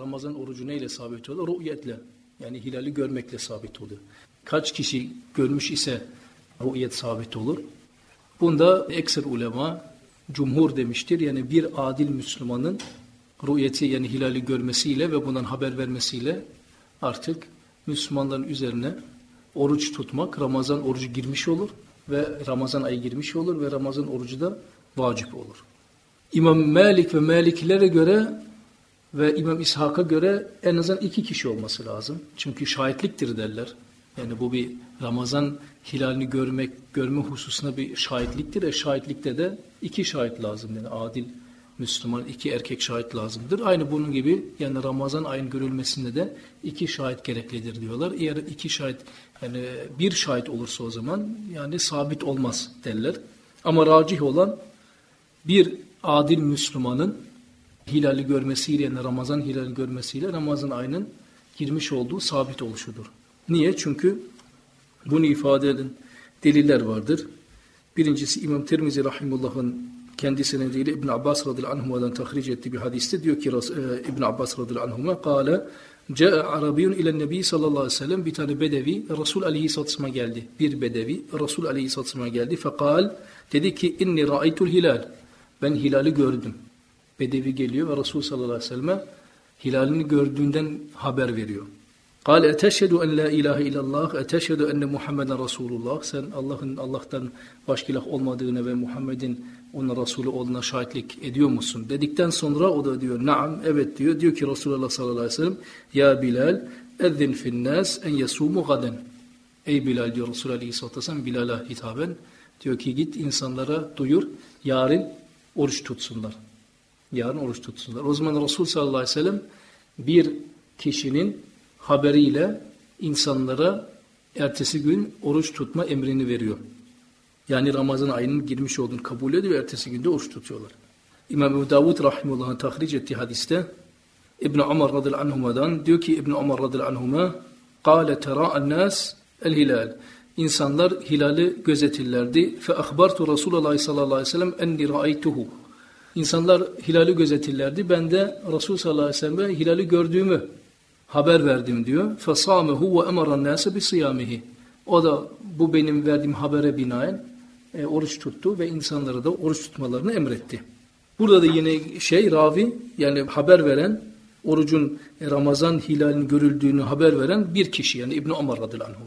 Ramazan orucu neyle sabit oluyor? Ru'yetle. Yani hilali görmekle sabit oluyor. Kaç kişi görmüş ise ru'yet sabit olur. Bunda ekser ulema cumhur demiştir. Yani bir adil Müslümanın ru'yeti yani hilali görmesiyle ve bundan haber vermesiyle artık Müslümanların üzerine oruç tutmak, Ramazan orucu girmiş olur ve Ramazan ayı girmiş olur ve Ramazan orucu da vacip olur. İmam Malik ve Malikilere göre ve İmam İshak'a göre en azından 2 kişi olması lazım. Çünkü şahitliktir derler. Yani bu bir Ramazan hilalini görme hususuna bir şahitliktir. Şahitlikte de 2 şahit lazım. Yani adil Müslüman 2 erkek şahit lazımdır. Aynı bunun gibi yani Ramazan ayın görülmesinde de 2 şahit gereklidir diyorlar. Eğer 2 şahit yani 1 şahit olursa o zaman yani sabit olmaz derler. Ama racih olan bir adil Müslümanın hilali görmesiyle yani Ramazan hilali görmesiyle Ramazan ayının girmiş olduğu sabit oluşudur. Niye? Çünkü bunu ifade eden deliller vardır. Birincisi İmam Tirmizi Rahimullah'ın kendi senediyle İbn Abbas radıyallahu anhuma'dan tahric ettiği bir hadiste diyor ki İbn Abbas radıyallahu anhuma kâle Câe Arabiyyun ile Nebi sallallahu aleyhi ve sellem bir tane bedevi Resul aleyhisselatü vesselam'a geldi. Bir bedevi Resul aleyhisselatü vesselam'a geldi. Fekal dedi ki inni ra'aytul hilal. Ben hilali gördüm. Bedevi geliyor ve Resul sallallahu aleyhi ve selleme hilalini gördüğünden haber veriyor. Kâle eteşhedü en la ilahe illallah eteşhedü enne Muhammeden Resulullah. Sen Allah'tan başka ilah olmadığını ve Muhammed'in onun Resulü olduğuna şahitlik ediyor musun? Dedikten sonra o da diyor naam evet diyor. Diyor ki Resulullah sallallahu aleyhi ve sellem ya Bilal ezzin finnâs en yasûmu gaden. Ey Bilal diyor Resulullah aleyhisselatü vesselam Bilal'a hitaben diyor ki git insanlara duyur yarın oruç tutsunlar. Yarın oruç tutsunlar. O zaman Resul sallallahu aleyhi ve sellem bir kişinin haberiyle insanlara ertesi gün oruç tutma emrini veriyor. Yani Ramazan ayının girmiş olduğunu kabul ediyor ve ertesi günde oruç tutuyorlar. İmam Ebu Davud Rahimullah'ın tahric ettiği hadiste İbn-i Umar radıyallahu anhuma'dan diyor ki İbn-i Umar radıyallahu anhuma قَالَ تَرَاءَ النَّاسِ الْهِلَالِ İnsanlar hilali gözetirlerdi. فَأَخْبَرْتُ رَسُولَ اللّٰهِ sallallahu aleyhi ve sellem اَنِّي رَأَيْتُهُ İnsanlar hilali gözetirlerdi. Ben de Resul sallallahu aleyhi ve sellem'e hilali gördüğümü haber verdim diyor. فَصَامَهُ وَاَمَرَ النَّاسَ بِصِيَامِهِ O da bu benim verdiğim habere binaen oruç tuttu ve insanlara da oruç tutmalarını emretti. Burada da yine ravi yani haber veren orucun Ramazan hilalinin görüldüğünü haber veren bir kişi yani İbn Ömer radıyallahu anh.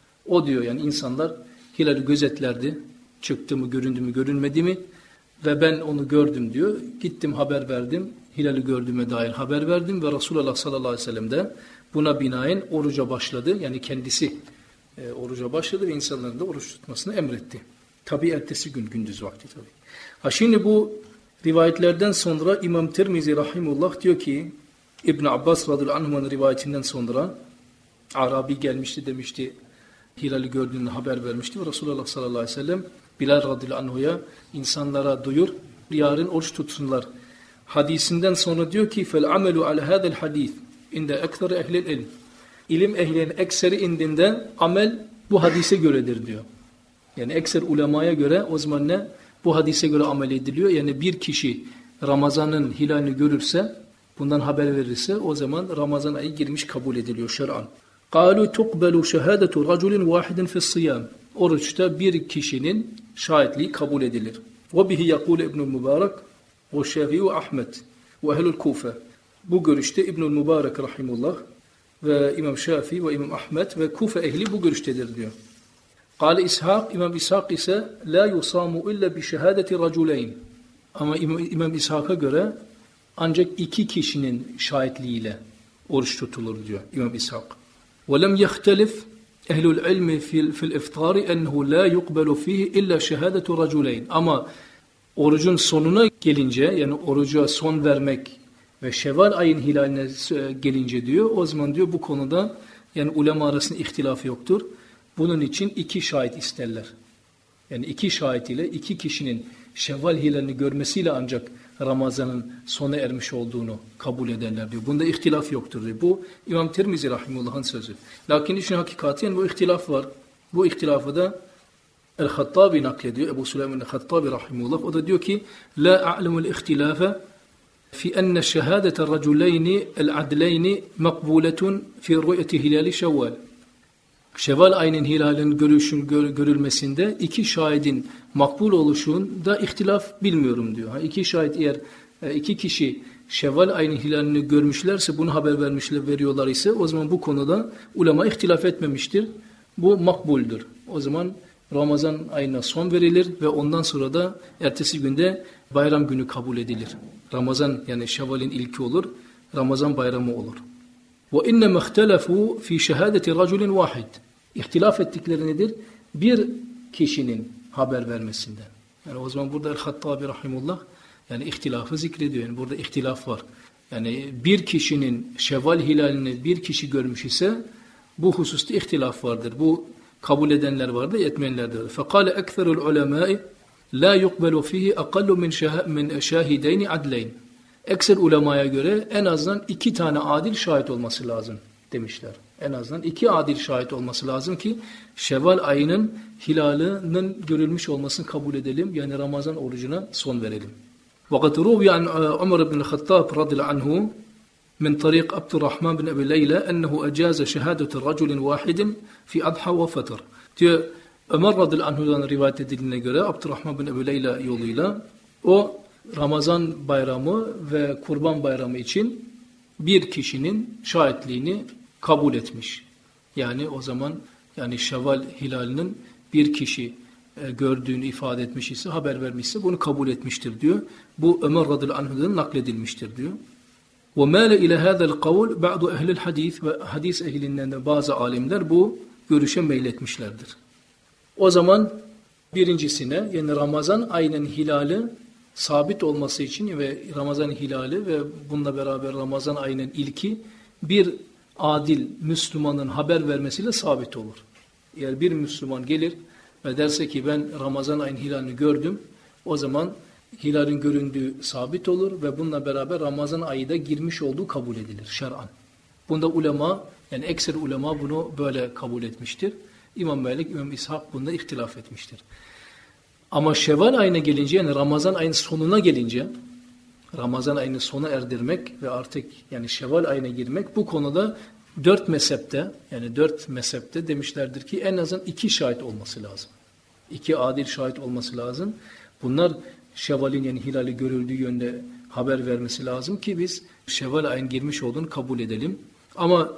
O diyor yani insanlar hilali gözetlerdi. Çıktı mı, göründü mü, görünmedi mi? Ve ben onu gördüm diyor. Gittim haber verdim. Hilali gördüğüme dair haber verdim ve Resulullah sallallahu aleyhi ve sellem de buna binaen oruca başladı. Yani kendisi oruca başladı ve insanların da oruç tutmasını emretti. Tabi ertesi gün gündüz vakti tabi. Şimdi bu rivayetlerden sonra İmam Tirmizi rahimullah diyor ki İbn Abbas radıyallahu anh'ın rivayetinden sonra Arabi gelmişti demişti hilali gördüğünü haber vermişti ve Resulullah sallallahu aleyhi ve sellem Bilal radıyallahu anh'a insanlara duyur yarın oruç tutsunlar. Hadisinden sonra diyor ki fel amelu ala hadal hadis inde ekser ehlil ilm. İlim ehlinin ekseri indinde amel bu hadise göredir diyor. Yani ekser ulemaya göre o zaman ne? Bu hadise göre amel ediliyor. Yani bir kişi Ramazan'ın hilalini görürse, bundan haber verirse o zaman Ramazan ayı girmiş kabul ediliyor şer'an. قَالُوا تُقْبَلُ شَهَادَةُ رَجُلٍ وَاحِدٍ فِي الصِّيَامِ Oruçta bir kişinin şahitliği kabul edilir. وَبِهِ يَقُولُ İbn-i Mübarek وَالشَّافِي وَأَحْمَدْ وَأَهْلُ الْكُوفَةِ Bu görüşte İbn-i Mübarek rahimullah ve İmam Şafii ve İmam Ahmed ve Kufe ehli bu görüştedir diyor. Kâle İshak, İmam İshak ise la yusamu illa bi şehadeti raculayn. Ama İmam İshak'a göre ancak 2 kişinin şahitliğiyle oruç tutulur diyor İmam İshak. Ve lem yehtelif ehlul ilmi fil iftari enhu la yuqbalu fihi illa şehadetu raculayn. Ama orucun sonuna gelince yani oruca son vermek ve Şevval ayın hilaline gelince diyor o zaman diyor bu konuda yani ulema arasında ihtilaf yoktur. Bunun için 2 şahit isterler. Yani 2 şahit ile 2 kişinin Şevval hilalini görmesiyle ancak Ramazan'ın sona ermiş olduğunu kabul ederler diyor. Bunda ihtilaf yoktur diyor. Bu İmam Tirmizi rahimullah'ın sözü. Lakin işin hakikati bu ihtilaf var. Bu ihtilafı da El-Hattabi naklediyor. Ebu Süleyman El-Hattabi rahimullah. O da diyor ki la a'lemul ihtilafe في أن شهادة الرجلين العدلين مقبولة في رؤية هلال شوال. Şevval ayının hilalinin görülmesinde iki şahidin makbul oluşunda ihtilaf bilmiyorum diyor. İki şahit eğer iki kişi Şevval ayının hilalini görmüşlerse, bunu haber veriyorlar ise o zaman bu konuda ulema ihtilaf etmemiştir. Bu makbuldür. O zaman Ramazan ayına son verilir ve ondan sonra da ertesi günde bayram günü kabul edilir. Ramazan yani Şevval'in ilki olur, Ramazan bayramı olur. وَاِنَّمَا اخْتَلَفُوا فِي شَهَادَةِ رَجُلٍ وَاحِدٍ. İhtilaf ettikleri nedir? Bir kişinin haber vermesinden. Yani o zaman burada El-Hattabi Rahimullah yani ihtilafı zikrediyor. Yani burada ihtilaf var. Yani bir kişinin Şevval hilalini bir kişi görmüş ise bu hususta ihtilaf vardır. Bu kabul edenler vardır, etmeyenler de vardır. فَقَالَ اَكْثَرُ الْعُلَمَاءِ لَا يُقْبَلُ فِيهِ اَقَلُّ مِنْ شَاهِدَيْنِ عَدْلَيْنِ. Ekser ulemaya göre en azından 2 tane adil şahit olması lazım demişler. En azından 2 adil şahit olması lazım ki Şevval ayının hilalinin görülmüş olmasını kabul edelim. Yani Ramazan orucuna son verelim. وَقَدْ رُوِيَ عَنْ عُمَرَ بْنِ الْخَطَّابِ رَضِيَ عَنْهُ من طريق عبد الرحمن بن أبي ليلى أنه أجاز شهادة رجل واحد في أضحى وفطر. Diyor Ömer radıyallahu anh'dan rivayet edildiğine göre Abdurrahman bin Ebu Leyla yoluyla o Ramazan bayramı ve Kurban bayramı için bir kişinin şahitliğini kabul etmiş. Yani o zaman yani Şevval hilalinin bir kişi gördüğünü ifade etmiş ise, haber vermişse bunu kabul etmiştir diyor. Bu Ömer radıyallahu anh'dan nakledilmiştir diyor. وَمَالَ اِلَى هَذَا الْقَوْلِ بَعْضُ اَهْلِ الْحَدِيثِ Ve hadis ehlinden de bazı alimler bu görüşe meyletmişlerdir. O zaman birincisine yani Ramazan ayının hilali sabit olması için ve Ramazan hilali ve bununla beraber Ramazan ayının ilki bir adil Müslümanın haber vermesiyle sabit olur. Eğer bir Müslüman gelir ve derse ki ben Ramazan ayının hilalini gördüm, o zaman hilalin göründüğü sabit olur ve bununla beraber Ramazan ayı da girmiş olduğu kabul edilir şer'an. Bunda ulema yani ekser ulema bunu böyle kabul etmiştir. İmam Malik, İmam İshak bunda ihtilaf etmiştir. Ama Şevval ayına gelince yani Ramazan ayının sonuna gelince Ramazan ayını sona erdirmek ve artık yani Şevval ayına girmek bu konuda 4 mezhepte demişlerdir ki en azından 2 şahit olması lazım. 2 adil şahit olması lazım. Bunlar Şevval'in yani hilali görüldüğü yönde haber vermesi lazım ki biz Şevval ayın girmiş olduğunu kabul edelim. Ama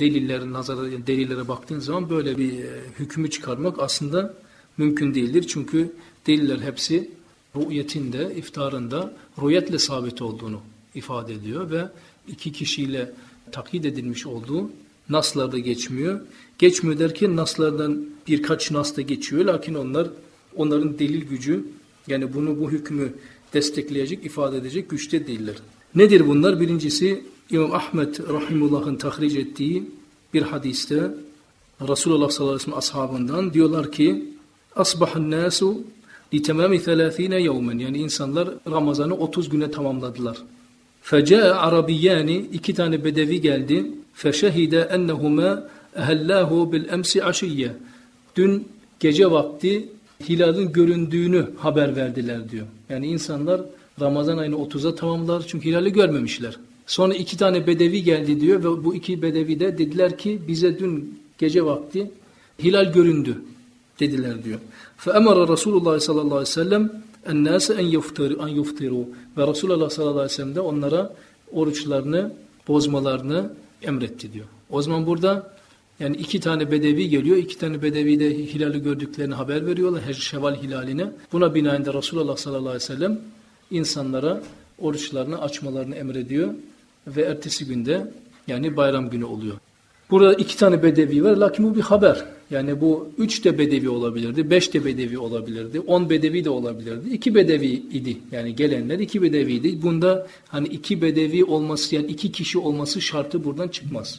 delillere baktığın zaman böyle bir hükmü çıkarmak aslında mümkün değildir. Çünkü deliller hepsi rü'yetinde, iftarında rü'yetle sabit olduğunu ifade ediyor ve 2 kişiyle takyit edilmiş olduğu naslarda geçmiyor. Geçmiyor derken naslardan birkaç nas da geçiyor. Lakin onların delil gücü yani bu hükmü destekleyecek, ifade edecek güçte değiller. Nedir bunlar? Birincisi İmam Ahmed Rahimullah'ın tahric ettiği bir hadiste Resulullah sallallahu aleyhi ve sellem ashabından diyorlar ki asbahan nasu li tamami 30 yevmen yani insanlar Ramazan'ı 30 güne tamamladılar. Feca'a arabiyyani 2 tane bedevi geldi. Feşehide ennehuma ehellahu bil emsi aşiyye. Dün gece vakti hilalin göründüğünü haber verdiler diyor. Yani insanlar Ramazan ayını 30'a tamamlar çünkü hilali görmemişler. Sonra 2 tane bedevi geldi diyor ve bu 2 bedevi de dediler ki bize dün gece vakti hilal göründü dediler diyor. فَاَمَرَ Resulullah sallallahu aleyhi ve sellem اَنَّاسَ اَنْ يُفْتِرُوا ve Resulullah sallallahu aleyhi ve sellem de onlara oruçlarını bozmalarını emretti diyor. O zaman burada yani 2 tane bedevi geliyor. 2 tane bedevi de hilali gördüklerini haber veriyorlar. Şevval hilaline. Buna binaen de Resulullah sallallahu aleyhi ve sellem insanlara oruçlarını açmalarını emrediyor. Ve ertesi günde yani bayram günü oluyor. Burada 2 tane bedevi var. Lakin bu bir haber. Yani bu 3 de bedevi olabilirdi. 5 de bedevi olabilirdi. 10 bedevi de olabilirdi. 2 bedevi idi. Yani gelenler 2 bedeviydi. Bunda hani 2 bedevi olması yani 2 kişi olması şartı buradan çıkmaz.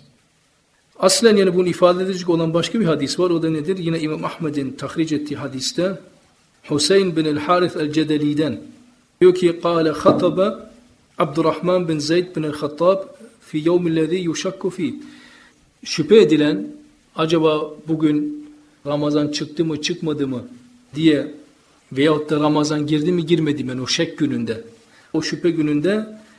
Aslen yani bunu ifade edecek olan başka bir hadis var. O da nedir? Yine İmam Ahmed'in tahric ettiği hadiste Hüseyin bin el-Harith el-Cedeli'den diyor ki قال خطب Abdurrahman bin Zeyd bin el-Hattab fi yevmillezî yuşakku fî. Şüphe edilen acaba bugün Ramazan çıktı mı çıkmadı mı diye veyahut da Ramazan girdi mi girmedi mi yani o şek gününde. O şüphe gününde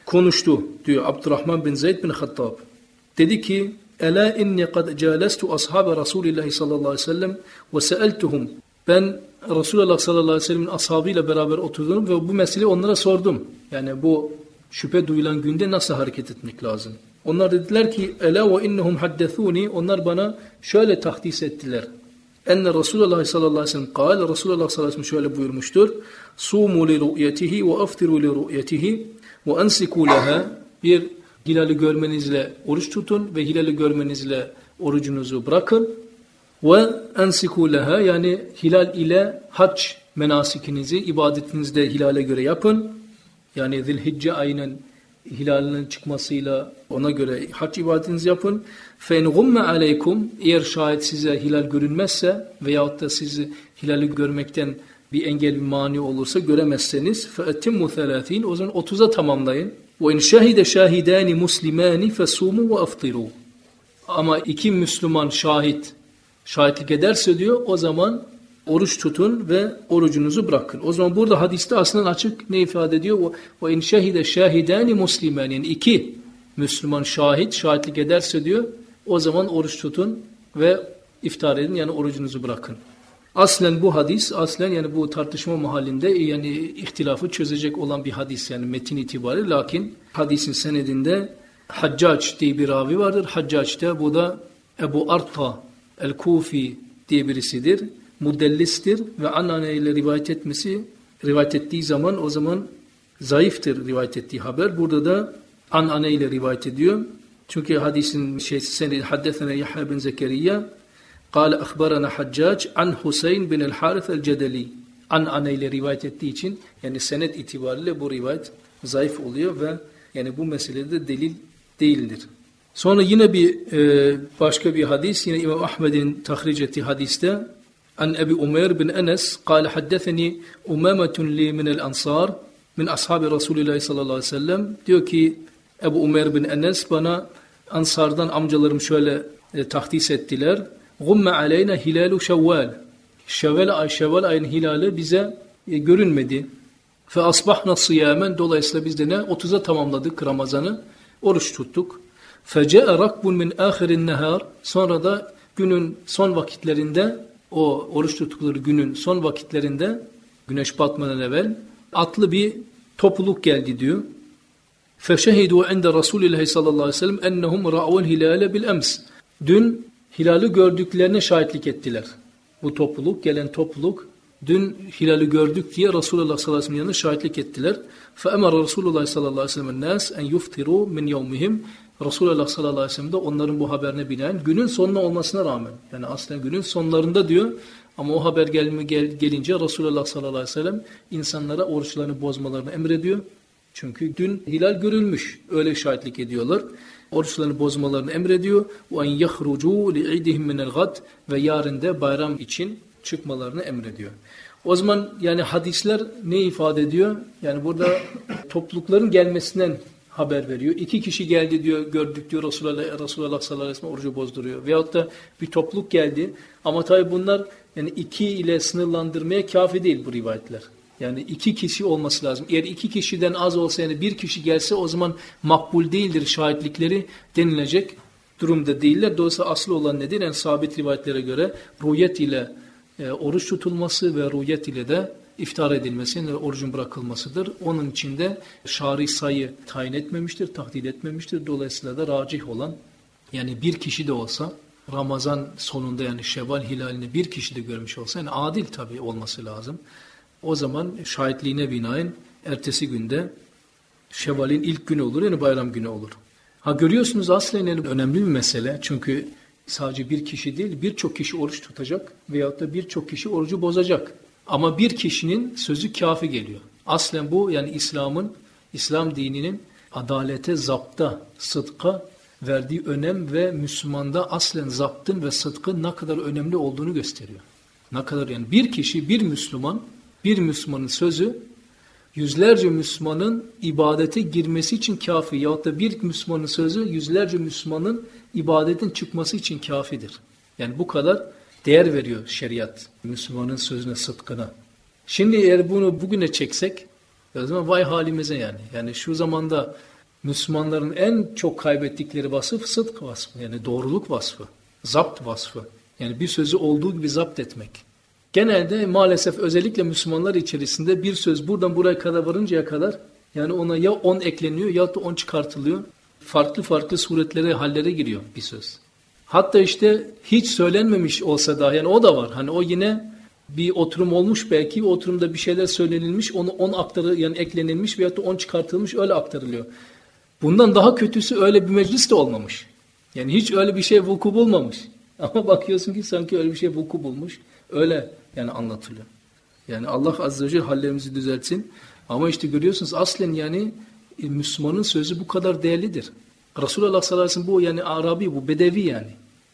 konuştu diyor Abdurrahman bin Zeyd bin Hattab. Dedi ki Ela inni kad calestu ashabe Resulullah sallallahu aleyhi ve sellem ve seeltuhum. Ben Resulullah sallallahu aleyhi ve sellem'in ashabıyla beraber oturdum ve bu meseleyi onlara sordum. Yani bu şüphe duyulan günde nasıl hareket etmek lazım? Onlar dediler ki Ela ve innehum haddethuni. Onlar bana şöyle tahdis ettiler. Enne Resulullah sallallahu aleyhi ve sellem kâle. Resulullah sallallahu aleyhi ve sellem şöyle buyurmuştur. Sumu li ru'yetihi ve aftiru li ru'yetihi ve ensiku leha. Bir hilali görmenizle oruç tutun ve hilali görmenizle orucunuzu bırakın. Ve ensiku leha, yani hilal ile hac menasikinizi, ibadetinizde hilale göre yapın. Yani Zilhicce ayının hilalinin çıkmasıyla ona göre hac ibadetinizi yapın. Fe in gumme aleykum, eğer şayet size hilal görünmezse veyahut da sizi hilali görmekten bir engel, bir mani olursa, göremezseniz fe etimmu 30, o zaman 30'a tamamlayın. Ve in şahide şahidani muslimani fesumu ve aftiru. Ama iki Müslüman şahitlik ederse diyor, o zaman oruç tutun ve orucunuzu bırakın. O zaman burada hadiste aslında açık ne ifade ediyor? Ve in şahide şahidani musliman, yani iki Müslüman şahitlik ederse diyor, o zaman oruç tutun ve iftar edin, yani orucunuzu bırakın. Aslen bu hadis, yani bu tartışma mahallinde yani ihtilafı çözecek olan bir hadis, yani metin itibariyle. Lakin hadisin senedinde Haccac diye bir ravi vardır. Haccac bu da Ebu Arta el-Kufi diye birisidir. Mudellistir ve ananeyle rivayet ettiği zaman o zaman zayıftır rivayet ettiği haber. Burada da ananeyle rivayet ediyor. Çünkü hadisin senedi haddesena Yahya bin Zekeriya قال أخبرنا حجاج عن Husayn bin el-Harith el-Cedeli. Ananeyle rivayet ettiği için yani senet itibariyle bu rivayet zayıf oluyor ve yani bu meselede delil değildir. Sonra yine başka bir hadis, yine İmam Ahmed'in tahric ettiği hadiste an Ebi Umeyr bin Enes قال حدثني أمامة لي من الأنصار min ashabi Resulullah sallallahu aleyhi ve sellem. Diyor ki Ebu Umeyr bin Enes, bana Ansardan amcalarım şöyle tahdis ettiler. Gumme aleyna hilalu Şevval. Şevval ayının hilali bize görünmedi. Fe asbahna siyamen, dolayısıyla biz de 30'a tamamladık Ramazan'ı, oruç tuttuk. Fece'e rakbun min ahirin nehar. Sonra da günün son vakitlerinde, o oruç tuttukları günün son vakitlerinde, güneş batmadan evvel atlı bir topluluk geldi diyor. Feşehidu inde Resulullah sallallahu aleyhi ve sellem ennehum ra'ul hilale bil ems. Dün hilali gördüklerine şahitlik ettiler. Bu topluluk, gelen topluluk dün hilali gördük diye Resulullah sallallahu aleyhi ve sellem yanına şahitlik ettiler. Fe'emara Resulullah sallallahu aleyhi ve sellem nas en yuftiru min yevmihim. Resulullah sallallahu aleyhi ve sellem de onların bu haberine binaen günün sonuna olmasına rağmen, yani aslında günün sonlarında diyor, ama o haber gelince Resulullah sallallahu aleyhi ve sellem insanlara oruçlarını bozmalarını emrediyor. Çünkü dün hilal görülmüş, öyle şahitlik ediyorlar. Oruçlarını bozmalarını emrediyor. وَاَنْ يَخْرُجُوا لِعِيدِهِمْ مِنَ الْغَدْ Ve yarın da bayram için çıkmalarını emrediyor. O zaman yani hadisler ne ifade ediyor? Yani burada toplulukların gelmesinden haber veriyor. 2 kişi geldi diyor, gördük diyor, Resulullah sallallahu aleyhi ve sellem orucu bozduruyor. Veyahut da bir topluluk geldi. Ama tabi bunlar yani 2 ile sınırlandırmaya kafi değil bu rivayetler. Yani 2 kişi olması lazım. Eğer 2 kişiden az olsa, yani 1 kişi gelse, o zaman makbul değildir şahitlikleri denilecek durumda değiller. Dolayısıyla aslı olan nedir? Yani sabit rivayetlere göre rüyet ile oruç tutulması ve rüyet ile de iftar edilmesi, yani orucun bırakılmasıdır. Onun içinde şari sayı tayin etmemiştir, tahdid etmemiştir. Dolayısıyla da racih olan, yani 1 kişi de olsa Ramazan sonunda, yani Şevval hilalini 1 kişi de görmüş olsa, yani adil tabii olması lazım. O zaman şahitliğine binaen ertesi günde Şevval'in ilk günü olur, yani bayram günü olur. Görüyorsunuz aslında yani önemli bir mesele. Çünkü sadece 1 kişi değil, birçok kişi oruç tutacak veyahut da birçok kişi orucu bozacak. Ama 1 kişinin sözü kafi geliyor. Aslen bu, yani İslam dininin adalete, zapta, sıdka verdiği önem ve Müslümanda aslen zaptın ve sıdkın ne kadar önemli olduğunu gösteriyor. Ne kadar, yani 1 kişi, bir Müslümanın sözü yüzlerce Müslümanın ibadete girmesi için kafi, yahut da bir Müslümanın sözü yüzlerce Müslümanın ibadetin çıkması için kafidir. Yani bu kadar değer veriyor şeriat Müslümanın sözüne, sıdkına. Şimdi eğer bunu bugüne çeksek, o zaman vay halimize yani. Yani şu zamanda Müslümanların en çok kaybettikleri vasıf sıdk vasfı. Yani doğruluk vasfı. Zapt vasfı. Yani bir sözü olduğu gibi zapt etmek. Genelde maalesef özellikle Müslümanlar içerisinde bir söz buradan buraya kadar varıncaya kadar yani ona ya 10 ekleniyor ya da 10 çıkartılıyor. Farklı farklı suretlere, hallere giriyor bir söz. Hatta işte hiç söylenmemiş olsa da yani o da var. Hani o yine bir oturum olmuş belki, o oturumda bir şeyler söylenilmiş, onu 10 aktarı yani eklenilmiş veyahut da 10 çıkartılmış öyle aktarılıyor. Bundan daha kötüsü öyle bir meclis de olmamış. Yani hiç öyle bir şey vuku bulmamış. Ama bakıyorsun ki sanki öyle bir şey vuku bulmuş. Öyle yani anlatılıyor. Yani Allah Azze ve Celle hallerimizi düzeltsin. Ama işte görüyorsunuz aslen yani Müslümanın sözü bu kadar değerlidir. Resulullah sallallahu aleyhi ve sellem bu yani Arabi, bu Bedevi yani.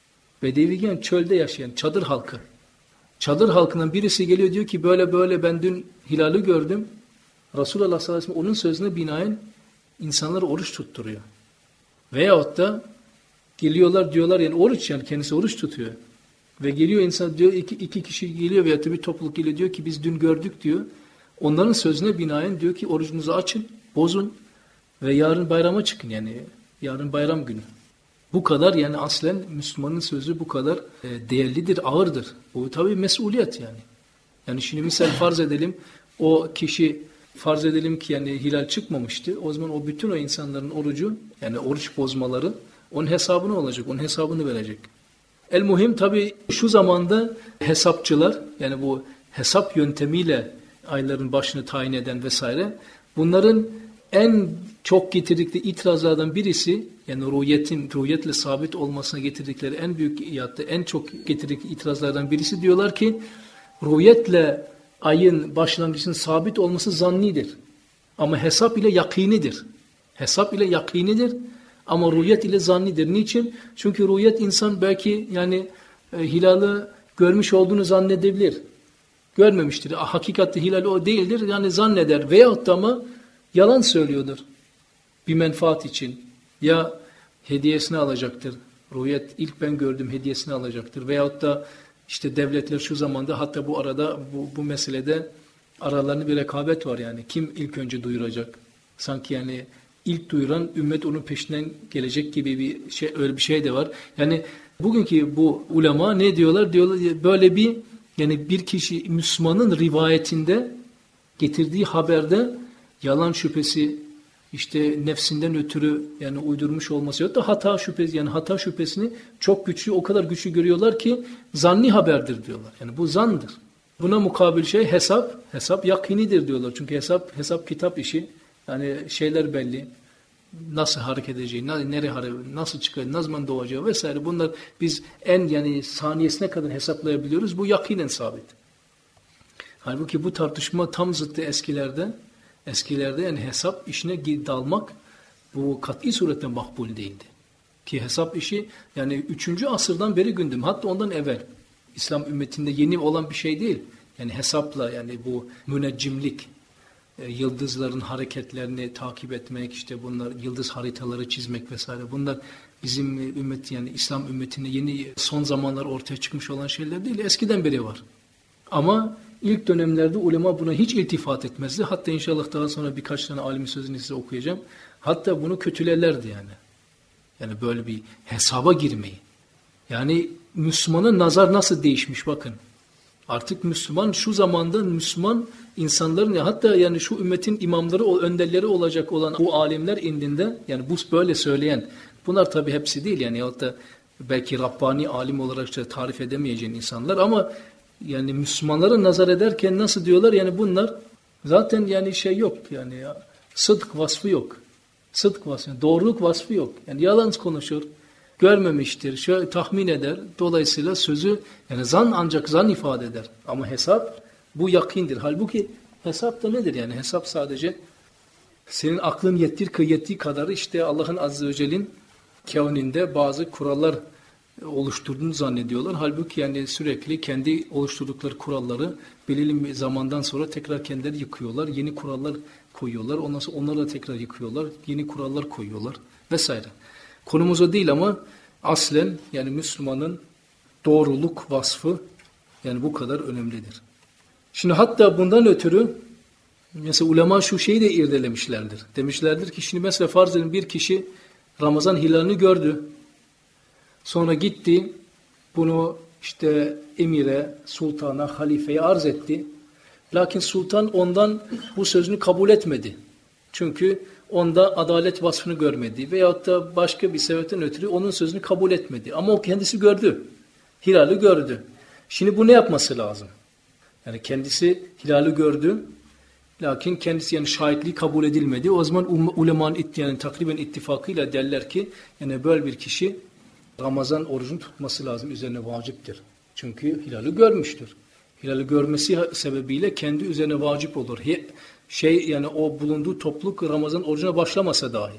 Bedevi yani çölde yaşayan çadır halkı. Çadır halkından birisi geliyor diyor ki böyle böyle ben dün hilali gördüm. Resulullah sallallahu aleyhi ve sellem onun sözüne binaen insanları oruç tutturuyor. Veyahut da geliyorlar diyorlar yani oruç yani kendisi oruç tutuyor. Ve geliyor insan diyor iki kişi geliyor veyahut da bir topluluk geliyor diyor ki biz dün gördük diyor. Onların sözüne binaen diyor ki orucunuzu açın, bozun ve yarın bayrama çıkın yani yarın bayram günü. Bu kadar yani aslen Müslümanın sözü bu kadar değerlidir, ağırdır. Bu tabii mesuliyet yani. Yani şimdi misal farz edelim o kişi farz edelim ki yani hilal çıkmamıştı. O zaman o bütün o insanların orucu yani oruç bozmaları onun hesabını olacak, onun hesabını verecek. El muhim tabii şu zamanda hesapçılar yani bu hesap yöntemiyle ayların başını tayin eden vesaire bunların en çok getirdikleri itirazlardan birisi yani ruhiyetle sabit olmasına getirdikleri en büyük yatta en çok getirdikleri itirazlardan birisi diyorlar ki ruhiyetle ayın başlangıcının sabit olması zannidir. Ama hesap ile yakinidir. Hesap ile yakinidir ama ruhiyet ile zannidir. Niçin? Çünkü ruhiyet insan belki yani hilali görmüş olduğunu zannedebilir. Görmemiştir. Hakikatte hilal o değildir. Yani zanneder veyahut da ama yalan söylüyordur. Bir menfaat için. Ya hediyesini alacaktır. Ruhiyet ilk ben gördüm hediyesini alacaktır. Veyahut da işte devletler şu zamanda hatta bu arada bu meselede aralarında bir rekabet var yani. Kim ilk önce duyuracak? Sanki yani ilk duyuran ümmet onun peşinden gelecek gibi bir şey öyle bir şey de var. Yani bugünkü bu ulema ne diyorlar? Diyorlar böyle bir yani bir kişi Müslümanın rivayetinde getirdiği haberde yalan şüphesi işte nefsinden ötürü yani uydurmuş olması yok da hata şüphesi yani hata şüphesini çok güçlü o kadar güçlü görüyorlar ki zanni haberdir diyorlar. Yani bu zandır. Buna mukabil şey hesap yakinidir diyorlar. Çünkü hesap kitap işi. Yani şeyler belli. Nasıl hareket edeceği, nasıl çıkar, ne zaman doğacağı vesaire. Bunlar biz en yani saniyesine kadar hesaplayabiliyoruz. Bu yakinen sabit. Halbuki bu tartışma tam zıttı eskilerde. Eskilerde yani hesap işine dalmak bu kat'i surette makbul değildi. Ki hesap işi yani 3. asırdan beri gündem. Hatta ondan evvel. İslam ümmetinde yeni olan bir şey değil. Yani hesapla yani bu müneccimlik, yıldızların hareketlerini takip etmek, işte bunlar yıldız haritaları çizmek vesaire. Bunlar bizim ümmet yani İslam ümmetinde yeni son zamanlar ortaya çıkmış olan şeyler değil. Eskiden beri var. Ama ilk dönemlerde ulema buna hiç iltifat etmezdi. Hatta inşallah daha sonra birkaç tane alimin sözünü size okuyacağım. Hatta bunu kötülerlerdi yani. Yani böyle bir hesaba girmeyi. Yani Müslümanın nazar nasıl değişmiş bakın. Artık Müslüman şu zamanda Müslüman insanların ya hatta yani şu ümmetin imamları o önderleri olacak olan bu alimler indinde yani bu böyle söyleyen bunlar tabii hepsi değil yani hatta belki Rabbani alim olarak işte tarif edemeyeceğin insanlar ama yani Müslümanlara nazar ederken nasıl diyorlar yani bunlar zaten yani şey yok yani ya, sıdk vasfı yok. Sıdk vasfı, doğruluk vasfı yok. Yani yalan konuşur, görmemiştir, şöyle tahmin eder. Dolayısıyla sözü yani ancak zan ifade eder. Ama hesap bu yakindir. Halbuki hesap da nedir yani? Hesap sadece senin aklın yettiği kadar işte Allah'ın Azze ve Celle'nin kevninde bazı kurallar oluşturduğunu zannediyorlar. Halbuki yani sürekli kendi oluşturdukları kuralları belirli bir zamandan sonra tekrar kendileri yıkıyorlar. Yeni kurallar koyuyorlar. Ondan sonra onları da tekrar yıkıyorlar. Yeni kurallar koyuyorlar vesaire. Konumuz o değil ama aslen yani Müslümanın doğruluk vasfı yani bu kadar önemlidir. Şimdi hatta bundan ötürü Mesela ulema şu şeyi de irdelemişlerdir. Demişlerdir ki şimdi mesela farz edin bir kişi Ramazan hilalini gördü. Sonra gitti bunu işte emire, sultana, halifeye arz etti. Lakin sultan ondan bu sözünü kabul etmedi. Çünkü onda adalet vasfını görmedi veyahut da başka bir sebepten ötürü onun sözünü kabul etmedi. Ama o kendisi gördü. Hilali gördü. Şimdi bu ne yapması lazım? Yani kendisi hilali gördü. Lakin kendisi yani şahitliği kabul edilmedi. O zaman ulemanın yani takriben ittifakıyla derler ki yani böyle bir kişi Ramazan orucunu tutması lazım. Üzerine vaciptir. Çünkü hilali görmüştür. Hilali görmesi sebebiyle kendi üzerine vacip olur. Yani o bulunduğu topluluk Ramazan orucuna başlamasa dahi.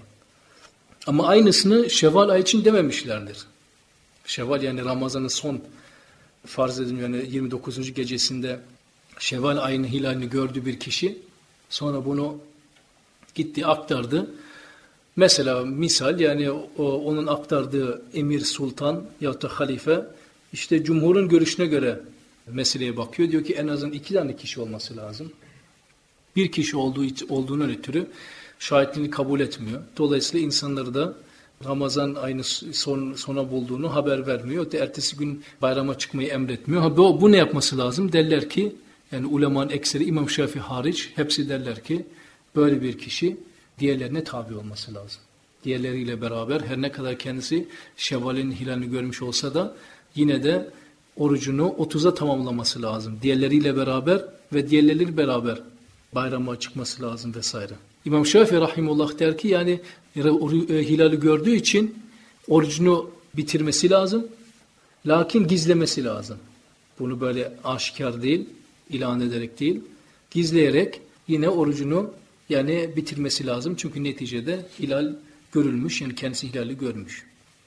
Ama aynısını Şevval ayı için dememişlerdir. Şevval yani Ramazan'ın son farz edin yani 29. gecesinde Şevval ayının hilalini gördü bir kişi. Sonra bunu gitti aktardı. Mesela misal yani onun aktardığı emir, sultan yahut da halife işte cumhurun görüşüne göre meseleye bakıyor. Diyor ki en azından 2 tane kişi olması lazım. Bir kişi olduğundan ötürü şahitliğini kabul etmiyor. Dolayısıyla insanları da Ramazan ayını sona bulduğunu haber vermiyor. Ertesi gün bayrama çıkmayı emretmiyor. Bu ne yapması lazım? Derler ki yani ulemanın ekseri İmam Şafii hariç hepsi derler ki böyle bir kişi diğerlerine tabi olması lazım. Diğerleriyle beraber her ne kadar kendisi Şevval'in hilalini görmüş olsa da yine de orucunu 30'a tamamlaması lazım. Diğerleriyle beraber ve diğerleriyle beraber bayrama çıkması lazım vesaire. İmam Şafii rahimullah der ki yani hilali gördüğü için orucunu bitirmesi lazım. Lakin gizlemesi lazım. Bunu böyle aşikar değil, ilan ederek değil, gizleyerek yine orucunu yani bitirmesi lazım. Çünkü neticede hilal görülmüş, yani kendisi hilali görmüş.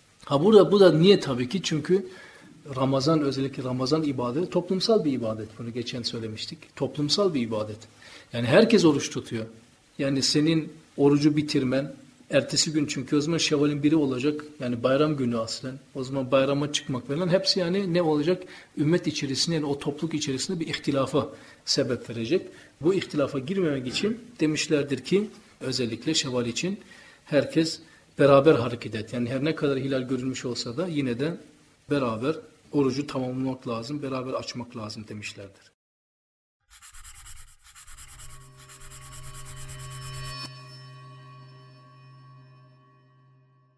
Bu da niye tabii ki? Çünkü Ramazan, özellikle Ramazan ibadeti toplumsal bir ibadet. Bunu geçen söylemiştik. Toplumsal bir ibadet. Yani herkes oruç tutuyor. Yani senin orucu bitirmen, ertesi gün çünkü o zaman Şevval'in 1'i olacak. Yani bayram günü aslen. O zaman bayrama çıkmak falan hepsi yani ne olacak? Ümmet içerisinde yani o topluluk içerisinde bir ihtilafa sebep verecek. Bu ihtilafa girmemek için demişlerdir ki özellikle Şevval için herkes beraber hareket et. Yani her ne kadar hilal görülmüş olsa da yine de beraber orucu tamamlamak lazım, beraber açmak lazım demişlerdir.